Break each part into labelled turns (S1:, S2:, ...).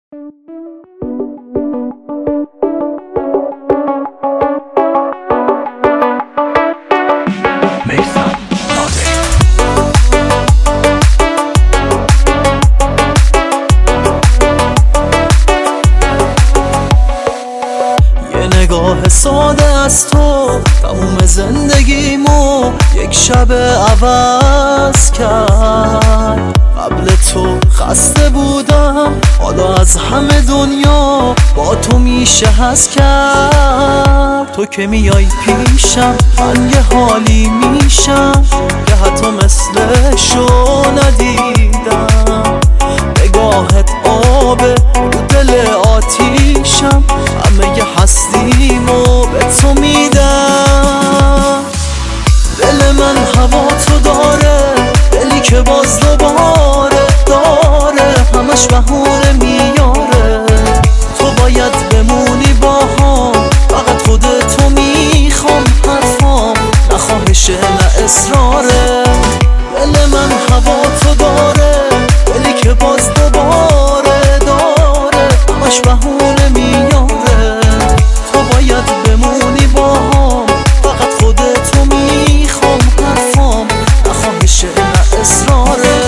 S1: نگاه ساده از تو تموم زندگیمو یک شب عوض کرد. قبل تو خسته بودم، حالا از همه دنیا با تو میشه حس کرد. تو که میای پیشم من یه حالی میشم که حتی مثلشو ندیدم. نگاهت آبه رو دل آتیشم، همه یه هستیمو به تو میدم. دل من هوا تو داره، دلی که باز دوباره داره همش بهونه میاره. تو باید بمونی باهام، فقط خودتو میخوام، حرفام نه خواهشه نه اصراره. دل من هوا تو داره، دلی که باز دوباره داره همش بهونه میاره. تو باید بمونی باهام، فقط خودتو میخوام، حرفام نه خواهشه نه اصراره.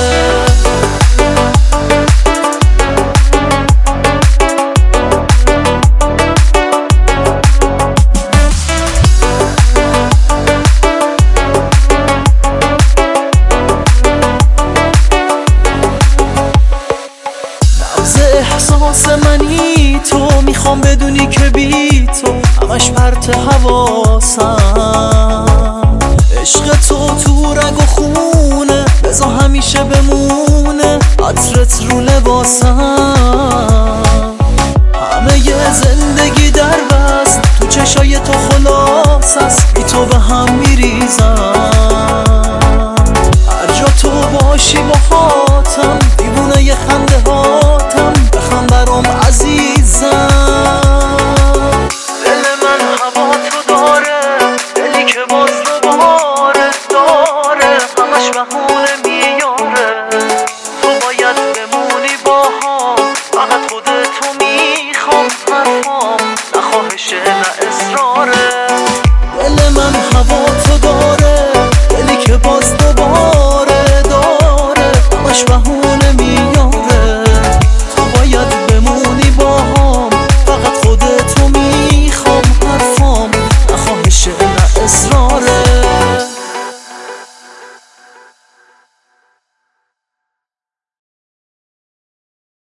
S1: احساس منی تو، میخوام بدونی که بی تو همش پرت حواسم. عشق تو رگ و خونه، بذار همیشه بمونه عطرت رو لباسم. همه یه زندگی در بست تو چشای تو خلاص است، بی تو به هم میریزم. هر جا تو باشی با خاطم دیوونه یه